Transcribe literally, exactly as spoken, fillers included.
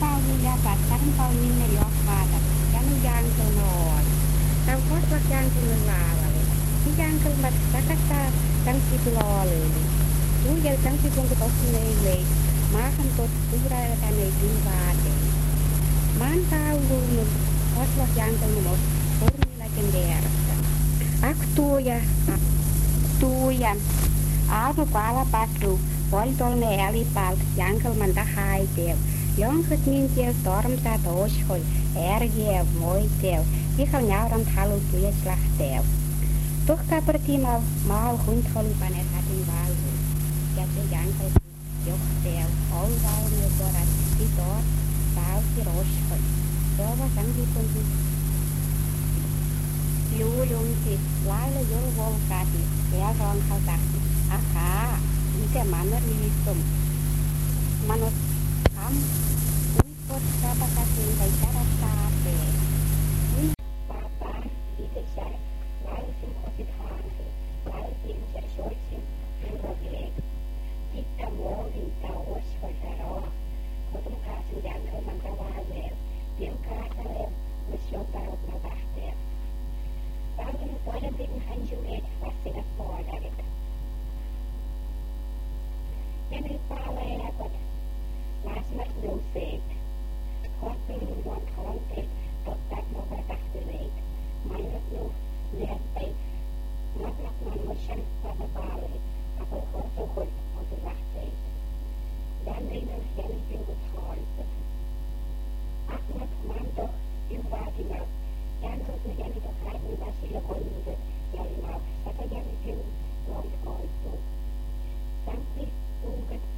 Pauli ja Pättärin Pauliinne johvaata. Ja nu jankel nool. Tau kosvat jankel nu laavalle. Ni jankel mat takattaa tansi tulooleli. Tuujel tansi kunku tossun ei lei. Maahan tot tuurailla tänne ei vaateen. Maan tauluun kosvat jankel nu mos. Sormilaken vierasta. Ak tuuja. Tuuja. Aamu paala patru. Poltolne älipalt jankelmanta haitev. Jonkut mintiel stormta toshol. Ergiev moitev. Vihal njauran halu tujeslahtev. Tuhka pertimal maal hundholupanet hatin valvu. Ja se jankel johtev. Olvalne torat. Sitor. Tauti roshol. Tova sangipunti. Juulunti. Laila julvolkati. Velronhaltahti. Aha. Ite manner liittom. Manot kam. Uikot sabakasin vai sarassaapee. Papa, ite sär. Lausin kosit haansi. Lausin ja soitsin. Hyroveeg. Itta muovin tau oshoita roa. Kotun kaasin jankelman tavalleev. Pilkaataleev. Us jotarot no lähteev. Valtanu toinen pidin hanjueet vassivat puolerit. Ja nyt paaleekot. Laasmat nuuseet. Hoppilun luon halonteet. Tottaat nova tahteleit. Mainot nu lietteet. Matlat manmosan vata paaleet. Apel horsuhul otu lahteet. Janrinul jäljipinkut haalittu. Ahmat manto ympäatimal. Jankot nu jäljitot haitun vasilla kolmiset. Jäljimal sata jäljipinkut loit hoittu. Sankti unkat